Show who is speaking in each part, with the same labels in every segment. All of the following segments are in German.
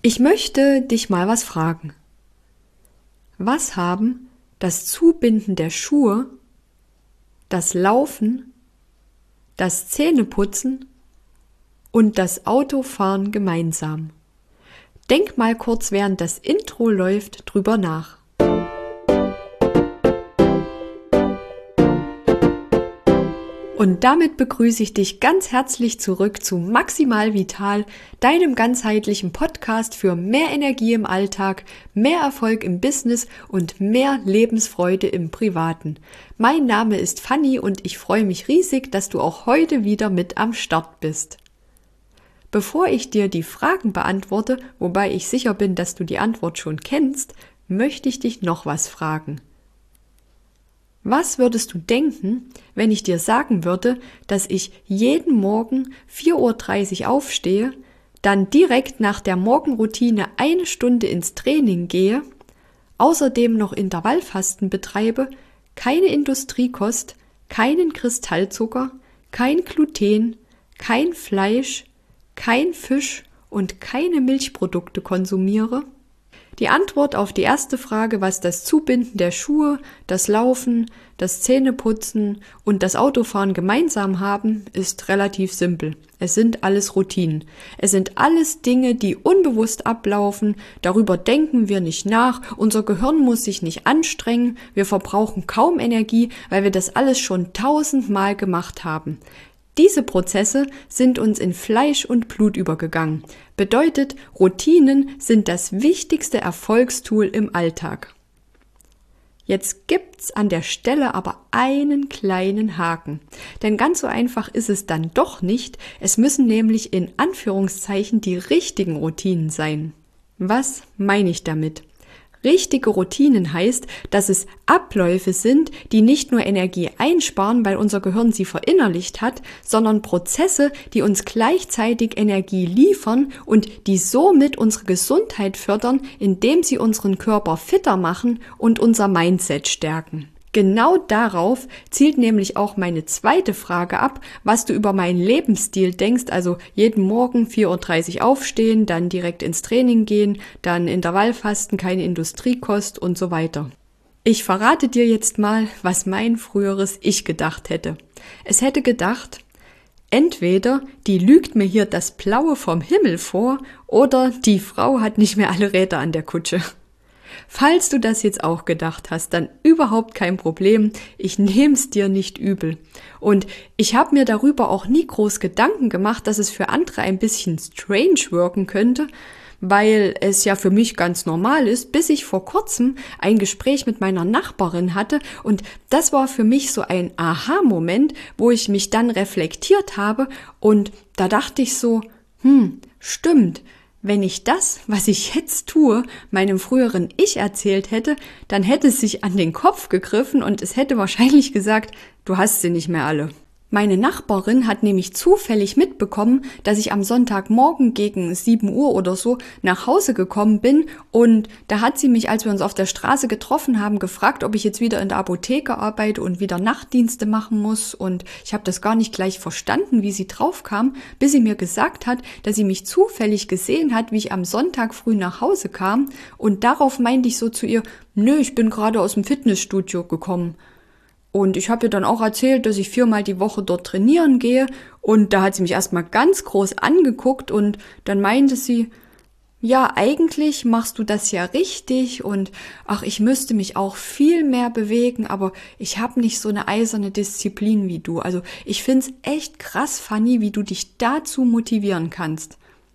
Speaker 1: Ich möchte dich mal was fragen. Was haben das Zubinden der Schuhe, das Laufen, das Zähneputzen und das Autofahren gemeinsam? Denk mal kurz, während das Intro läuft, drüber nach. Und damit begrüße ich dich ganz herzlich zurück zu Maximal Vital, deinem ganzheitlichen Podcast für mehr Energie im Alltag, mehr Erfolg im Business und mehr Lebensfreude im Privaten. Mein Name ist Fanny und ich freue mich riesig, dass du auch heute wieder mit am Start bist. Bevor ich dir die Fragen beantworte, wobei ich sicher bin, dass du die Antwort schon kennst, möchte ich dich noch was fragen. Was würdest du denken, wenn ich dir sagen würde, dass ich jeden Morgen 4:30 Uhr aufstehe, dann direkt nach der Morgenroutine 1 Stunde ins Training gehe, außerdem noch Intervallfasten betreibe, keine Industriekost, keinen Kristallzucker, kein Gluten, kein Fleisch, kein Fisch und keine Milchprodukte konsumiere? Die Antwort auf die erste Frage, was das Zubinden der Schuhe, das Laufen, das Zähneputzen und das Autofahren gemeinsam haben, ist relativ simpel. Es sind alles Routinen. Es sind alles Dinge, die unbewusst ablaufen, darüber denken wir nicht nach, unser Gehirn muss sich nicht anstrengen, wir verbrauchen kaum Energie, weil wir das alles schon 1000-mal gemacht haben. Diese Prozesse sind uns in Fleisch und Blut übergegangen. Bedeutet, Routinen sind das wichtigste Erfolgstool im Alltag. Jetzt gibt's an der Stelle aber einen kleinen Haken. Denn ganz so einfach ist es dann doch nicht. Es müssen nämlich in Anführungszeichen die richtigen Routinen sein. Was meine ich damit? Richtige Routinen heißt, dass es Abläufe sind, die nicht nur Energie einsparen, weil unser Gehirn sie verinnerlicht hat, sondern Prozesse, die uns gleichzeitig Energie liefern und die somit unsere Gesundheit fördern, indem sie unseren Körper fitter machen und unser Mindset stärken. Genau darauf zielt nämlich auch meine zweite Frage ab, was du über meinen Lebensstil denkst, also jeden Morgen 4:30 Uhr aufstehen, dann direkt ins Training gehen, dann Intervallfasten, keine Industriekost und so weiter. Ich verrate dir jetzt mal, was mein früheres Ich gedacht hätte. Es hätte gedacht, entweder die lügt mir hier das Blaue vom Himmel vor oder die Frau hat nicht mehr alle Räder an der Kutsche. Falls du das jetzt auch gedacht hast, dann überhaupt kein Problem, ich nehme es dir nicht übel. Und ich habe mir darüber auch nie groß Gedanken gemacht, dass es für andere ein bisschen strange wirken könnte, weil es ja für mich ganz normal ist, bis ich vor kurzem ein Gespräch mit meiner Nachbarin hatte und das war für mich so ein Aha-Moment, wo ich mich dann reflektiert habe und da dachte ich so, stimmt. Wenn ich das, was ich jetzt tue, meinem früheren Ich erzählt hätte, dann hätte es sich an den Kopf gegriffen und es hätte wahrscheinlich gesagt, du hast sie nicht mehr alle. Meine Nachbarin hat nämlich zufällig mitbekommen, dass ich am Sonntagmorgen gegen 7 Uhr oder so nach Hause gekommen bin und da hat sie mich, als wir uns auf der Straße getroffen haben, gefragt, ob ich jetzt wieder in der Apotheke arbeite und wieder Nachtdienste machen muss und ich habe das gar nicht gleich verstanden, wie sie drauf kam, bis sie mir gesagt hat, dass sie mich zufällig gesehen hat, wie ich am Sonntag früh nach Hause kam und darauf meinte ich so zu ihr, nö, ich bin gerade aus dem Fitnessstudio gekommen. Und ich habe ihr dann auch erzählt, dass ich 4-mal die Woche dort trainieren gehe und da hat sie mich erstmal ganz groß angeguckt und dann meinte sie, ja, eigentlich machst du das ja richtig und ach, ich müsste mich auch viel mehr bewegen, aber ich habe nicht so eine eiserne Disziplin wie du. Also ich find's echt krass, Fanny, wie du dich dazu motivieren kannst.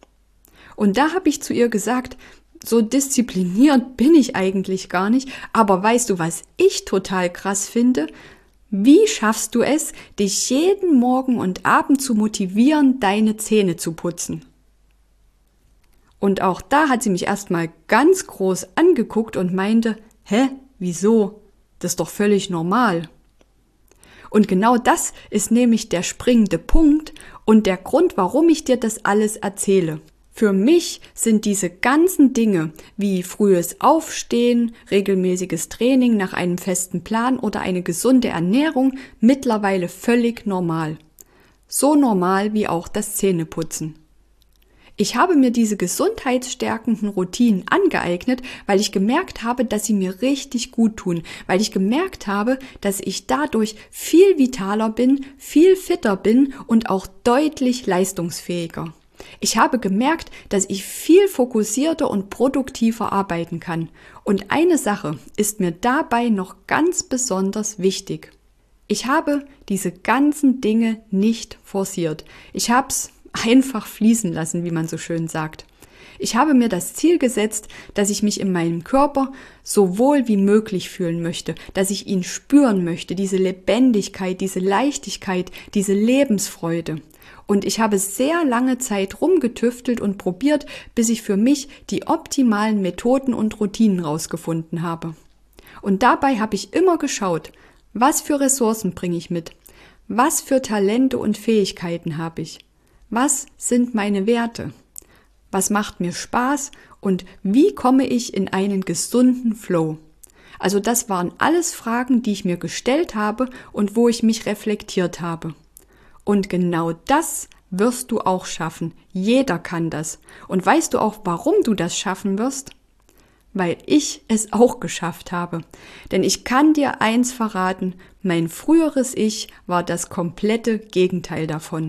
Speaker 1: Und da habe ich zu ihr gesagt, so diszipliniert bin ich eigentlich gar nicht, aber weißt du, was ich total krass finde? Wie schaffst du es, dich jeden Morgen und Abend zu motivieren, deine Zähne zu putzen? Und auch da hat sie mich erstmal ganz groß angeguckt und meinte, hä, wieso? Das ist doch völlig normal. Und genau das ist nämlich der springende Punkt und der Grund, warum ich dir das alles erzähle. Für mich sind diese ganzen Dinge wie frühes Aufstehen, regelmäßiges Training nach einem festen Plan oder eine gesunde Ernährung mittlerweile völlig normal. So normal wie auch das Zähneputzen. Ich habe mir diese gesundheitsstärkenden Routinen angeeignet, weil ich gemerkt habe, dass sie mir richtig gut tun, weil ich gemerkt habe, dass ich dadurch viel vitaler bin, viel fitter bin und auch deutlich leistungsfähiger. Ich habe gemerkt, dass ich viel fokussierter und produktiver arbeiten kann. Und eine Sache ist mir dabei noch ganz besonders wichtig. Ich habe diese ganzen Dinge nicht forciert. Ich habe es einfach fließen lassen, wie man so schön sagt. Ich habe mir das Ziel gesetzt, dass ich mich in meinem Körper so wohl wie möglich fühlen möchte, dass ich ihn spüren möchte, diese Lebendigkeit, diese Leichtigkeit, diese Lebensfreude. Und ich habe sehr lange Zeit rumgetüftelt und probiert, bis ich für mich die optimalen Methoden und Routinen rausgefunden habe. Und dabei habe ich immer geschaut, was für Ressourcen bringe ich mit? Was für Talente und Fähigkeiten habe ich? Was sind meine Werte? Was macht mir Spaß und wie komme ich in einen gesunden Flow? Also das waren alles Fragen, die ich mir gestellt habe und wo ich mich reflektiert habe. Und genau das wirst du auch schaffen. Jeder kann das. Und weißt du auch, warum du das schaffen wirst? Weil ich es auch geschafft habe. Denn ich kann dir eins verraten, mein früheres Ich war das komplette Gegenteil davon.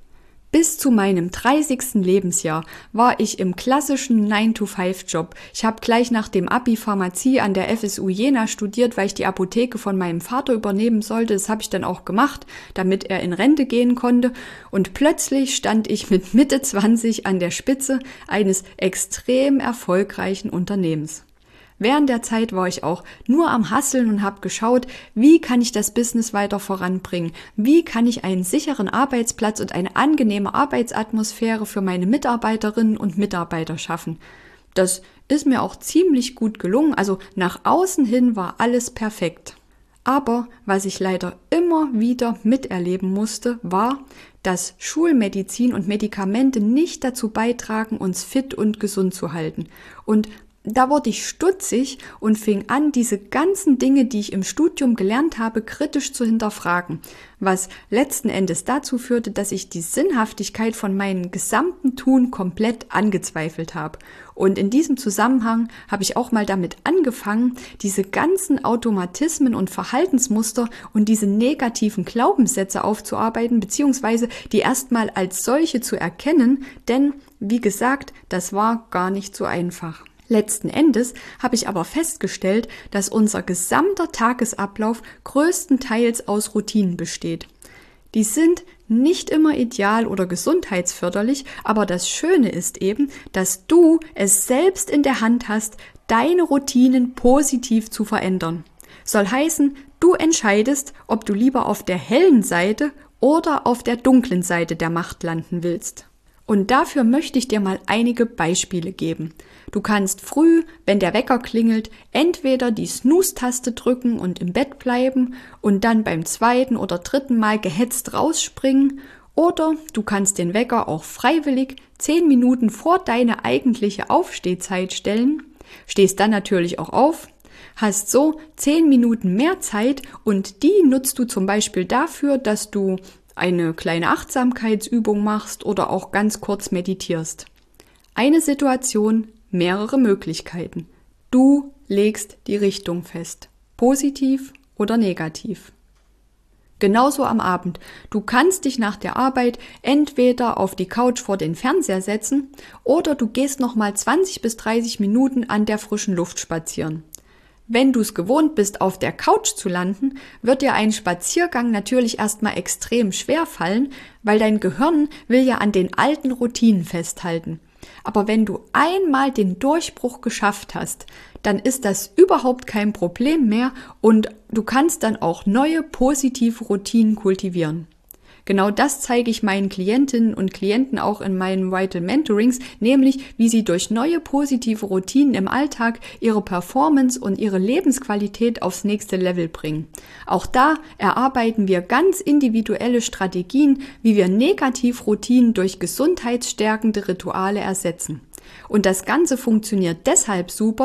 Speaker 1: Bis zu meinem 30. Lebensjahr war ich im klassischen 9-to-5-Job. Ich habe gleich nach dem Abi Pharmazie an der FSU Jena studiert, weil ich die Apotheke von meinem Vater übernehmen sollte. Das habe ich dann auch gemacht, damit er in Rente gehen konnte. Und plötzlich stand ich mit Mitte 20 an der Spitze eines extrem erfolgreichen Unternehmens. Während der Zeit war ich auch nur am Hasseln und habe geschaut, wie kann ich das Business weiter voranbringen? Wie kann ich einen sicheren Arbeitsplatz und eine angenehme Arbeitsatmosphäre für meine Mitarbeiterinnen und Mitarbeiter schaffen? Das ist mir auch ziemlich gut gelungen, also nach außen hin war alles perfekt. Aber was ich leider immer wieder miterleben musste, war, dass Schulmedizin und Medikamente nicht dazu beitragen, uns fit und gesund zu halten. Und da wurde ich stutzig und fing an, diese ganzen Dinge, die ich im Studium gelernt habe, kritisch zu hinterfragen, was letzten Endes dazu führte, dass ich die Sinnhaftigkeit von meinem gesamten Tun komplett angezweifelt habe. Und in diesem Zusammenhang habe ich auch mal damit angefangen, diese ganzen Automatismen und Verhaltensmuster und diese negativen Glaubenssätze aufzuarbeiten, beziehungsweise die erstmal als solche zu erkennen, denn, wie gesagt, das war gar nicht so einfach. Letzten Endes habe ich aber festgestellt, dass unser gesamter Tagesablauf größtenteils aus Routinen besteht. Die sind nicht immer ideal oder gesundheitsförderlich, aber das Schöne ist eben, dass du es selbst in der Hand hast, deine Routinen positiv zu verändern. Soll heißen, du entscheidest, ob du lieber auf der hellen Seite oder auf der dunklen Seite der Macht landen willst. Und dafür möchte ich dir mal einige Beispiele geben. Du kannst früh, wenn der Wecker klingelt, entweder die Snooze-Taste drücken und im Bett bleiben und dann beim zweiten oder dritten Mal gehetzt rausspringen, oder du kannst den Wecker auch freiwillig 10 Minuten vor deine eigentliche Aufstehzeit stellen, stehst dann natürlich auch auf, hast so 10 Minuten mehr Zeit und die nutzt du zum Beispiel dafür, dass du eine kleine Achtsamkeitsübung machst oder auch ganz kurz meditierst. Eine Situation, mehrere Möglichkeiten. Du legst die Richtung fest, positiv oder negativ. Genauso am Abend. Du kannst dich nach der Arbeit entweder auf die Couch vor den Fernseher setzen oder du gehst nochmal 20 bis 30 Minuten an der frischen Luft spazieren. Wenn du es gewohnt bist, auf der Couch zu landen, wird dir ein Spaziergang natürlich erstmal extrem schwer fallen, weil dein Gehirn will ja an den alten Routinen festhalten. Aber wenn du einmal den Durchbruch geschafft hast, dann ist das überhaupt kein Problem mehr und du kannst dann auch neue positive Routinen kultivieren. Genau das zeige ich meinen Klientinnen und Klienten auch in meinen Vital Mentorings, nämlich wie sie durch neue positive Routinen im Alltag ihre Performance und ihre Lebensqualität aufs nächste Level bringen. Auch da erarbeiten wir ganz individuelle Strategien, wie wir Negativroutinen durch gesundheitsstärkende Rituale ersetzen. Und das Ganze funktioniert deshalb super,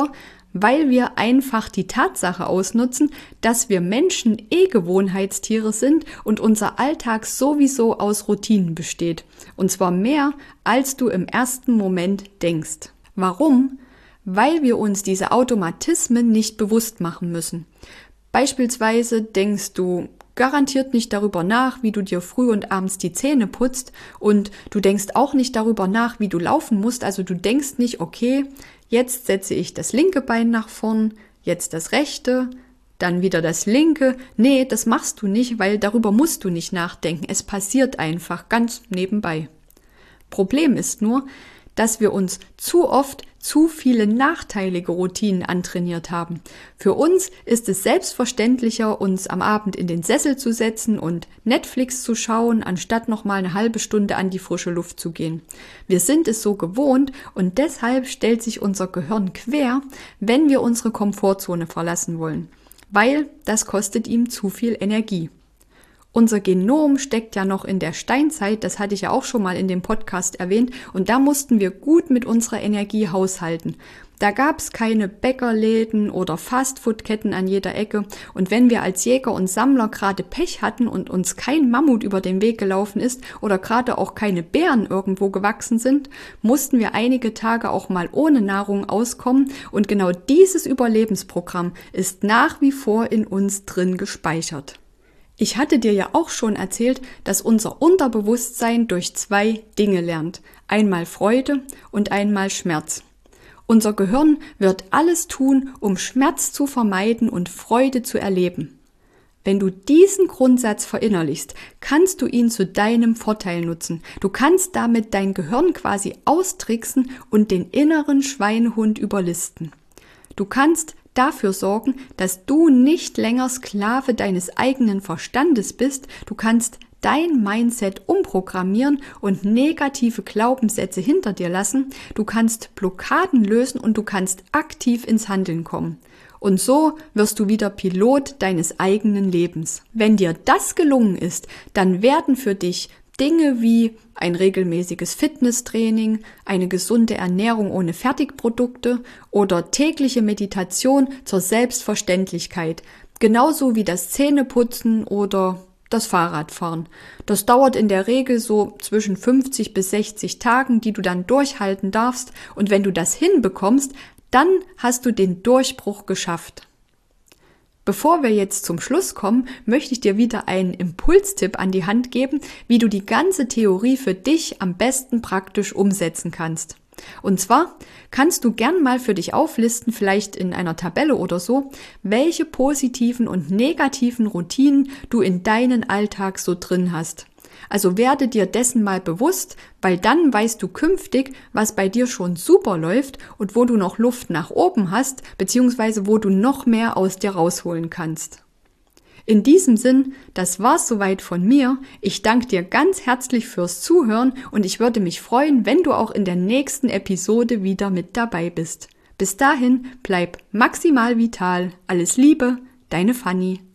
Speaker 1: weil wir einfach die Tatsache ausnutzen, dass wir Menschen Gewohnheitstiere sind und unser Alltag sowieso aus Routinen besteht. Und zwar mehr, als du im ersten Moment denkst. Warum? Weil wir uns diese Automatismen nicht bewusst machen müssen. Beispielsweise denkst du garantiert nicht darüber nach, wie du dir früh und abends die Zähne putzt, und du denkst auch nicht darüber nach, wie du laufen musst. Also du denkst nicht, okay, jetzt setze ich das linke Bein nach vorn, jetzt das rechte, dann wieder das linke. Nee, das machst du nicht, weil darüber musst du nicht nachdenken. Es passiert einfach ganz nebenbei. Problem ist nur, dass wir uns zu oft zu viele nachteilige Routinen antrainiert haben. Für uns ist es selbstverständlicher, uns am Abend in den Sessel zu setzen und Netflix zu schauen, anstatt nochmal eine halbe Stunde an die frische Luft zu gehen. Wir sind es so gewohnt und deshalb stellt sich unser Gehirn quer, wenn wir unsere Komfortzone verlassen wollen, weil das kostet ihm zu viel Energie. Unser Genom steckt ja noch in der Steinzeit, das hatte ich ja auch schon mal in dem Podcast erwähnt, und da mussten wir gut mit unserer Energie haushalten. Da gab es keine Bäckerläden oder Fastfood-Ketten an jeder Ecke, und wenn wir als Jäger und Sammler gerade Pech hatten und uns kein Mammut über den Weg gelaufen ist oder gerade auch keine Bären irgendwo gewachsen sind, mussten wir einige Tage auch mal ohne Nahrung auskommen, und genau dieses Überlebensprogramm ist nach wie vor in uns drin gespeichert. Ich hatte dir ja auch schon erzählt, dass unser Unterbewusstsein durch 2 Dinge lernt. Einmal Freude und einmal Schmerz. Unser Gehirn wird alles tun, um Schmerz zu vermeiden und Freude zu erleben. Wenn du diesen Grundsatz verinnerlichst, kannst du ihn zu deinem Vorteil nutzen. Du kannst damit dein Gehirn quasi austricksen und den inneren Schweinehund überlisten. Du kannst dafür sorgen, dass du nicht länger Sklave deines eigenen Verstandes bist. Du kannst dein Mindset umprogrammieren und negative Glaubenssätze hinter dir lassen. Du kannst Blockaden lösen und du kannst aktiv ins Handeln kommen. Und so wirst du wieder Pilot deines eigenen Lebens. Wenn dir das gelungen ist, dann werden für dich Dinge wie ein regelmäßiges Fitnesstraining, eine gesunde Ernährung ohne Fertigprodukte oder tägliche Meditation zur Selbstverständlichkeit, genauso wie das Zähneputzen oder das Fahrradfahren. Das dauert in der Regel so zwischen 50 bis 60 Tagen, die du dann durchhalten darfst, und wenn du das hinbekommst, dann hast du den Durchbruch geschafft. Bevor wir jetzt zum Schluss kommen, möchte ich dir wieder einen Impulstipp an die Hand geben, wie du die ganze Theorie für dich am besten praktisch umsetzen kannst. Und zwar kannst du gern mal für dich auflisten, vielleicht in einer Tabelle oder so, welche positiven und negativen Routinen du in deinen Alltag so drin hast. Also werde dir dessen mal bewusst, weil dann weißt du künftig, was bei dir schon super läuft und wo du noch Luft nach oben hast, beziehungsweise wo du noch mehr aus dir rausholen kannst. In diesem Sinn, das war's soweit von mir. Ich danke dir ganz herzlich fürs Zuhören und ich würde mich freuen, wenn du auch in der nächsten Episode wieder mit dabei bist. Bis dahin, bleib maximal vital. Alles Liebe, deine Fanny.